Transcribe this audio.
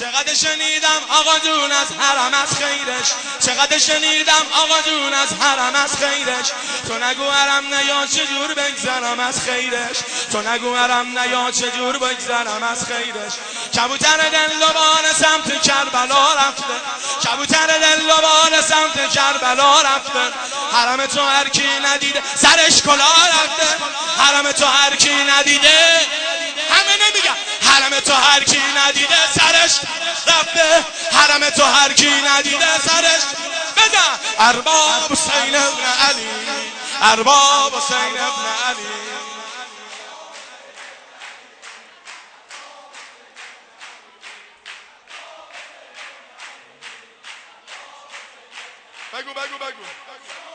چقدر شنیدم آقا جون از حرم از خیرش، چقدر شنیدم آقا جون از حرم از خیرش. تو نگو حرم نیا چجور بگذرم از خیرش، تو نگو حرم نیا چجور بگذرم از خیرش. کبوتر دل دوباره سمت کربلا رفته، کبوتر دل دوباره سمت کربلا رفته. حرم تو هر کی ندیده سرش کلا رفته، حرم تو هر کی ندیده، همه نمیگن حرم تو هر کی ندیده سرش رفته، حرم تو هر کی ندیده سرش. بزن ارباب حسین ابن علی، ارباب حسین ابن علی. بگو بگو بگو.